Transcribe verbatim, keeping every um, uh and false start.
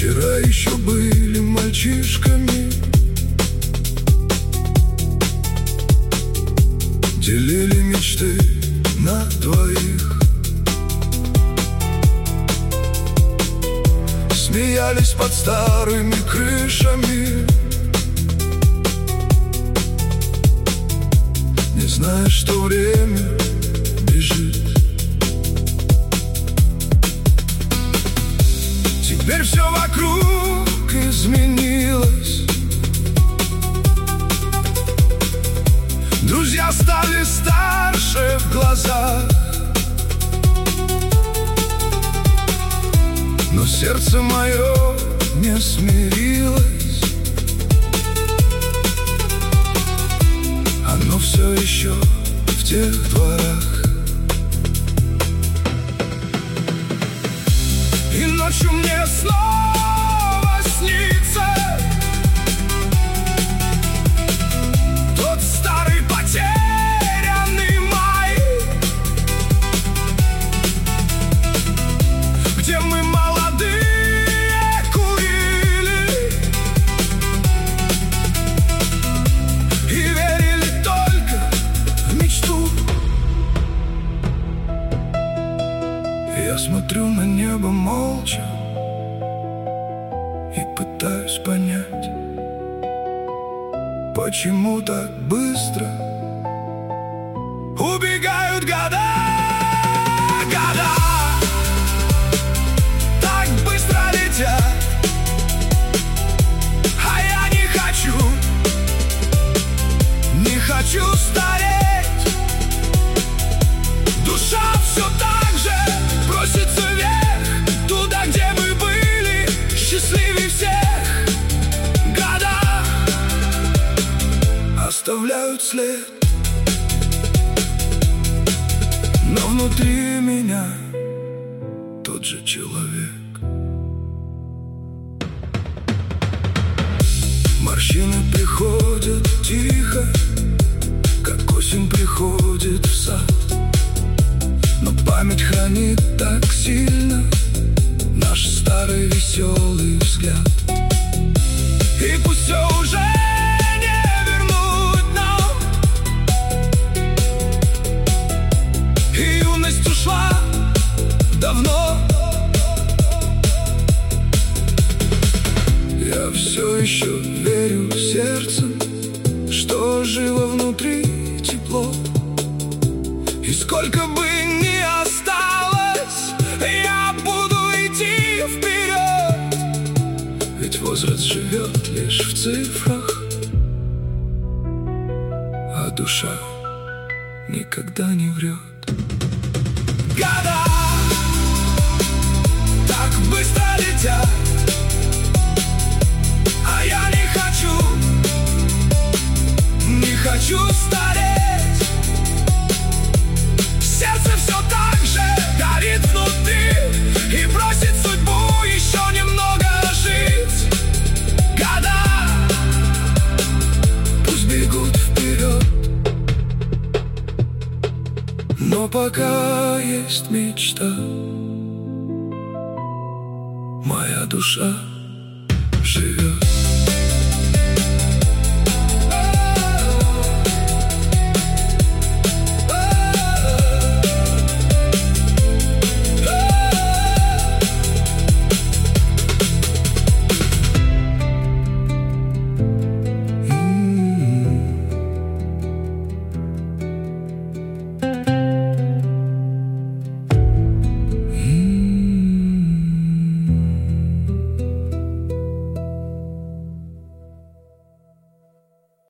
Вчера еще были мальчишками, делили мечты на двоих, смеялись под старыми крышами, не зная, что время бежит. Теперь все вокруг изменилось, друзья стали старше в глазах, но сердце мое не смирилось, оно все еще в тех дворах. И ночью мне снова снится тот старый потерянный май, где мы молодые курили и верили только в мечту. Я смотрю на небо молча и пытаюсь понять, почему так быстро убегают года. Года так быстро летят, а я не хочу, не хочу стареть. Душа все так же просится вверх, туда, где мы были счастливее всех. Года оставляют след, но внутри меня тот же человек. Морщины приходят тихо, как осень приходит в сад, но память хранит так сильно наш старый веселый взгляд. И пусть все уже не вернуть нам, и юность ушла давно, я все еще верю сердцем, что жило внутри тепло. И сколько бы ни осталось, я буду идти вперед, ведь возраст живет лишь в цифрах, а душа никогда не врет. Года так быстро летят, а я не хочу, не хочу стареть. Сердце все так же горит внутри и просит судьбу еще немного жить. Года пусть бегут вперед, но пока есть мечта, моя душа живет.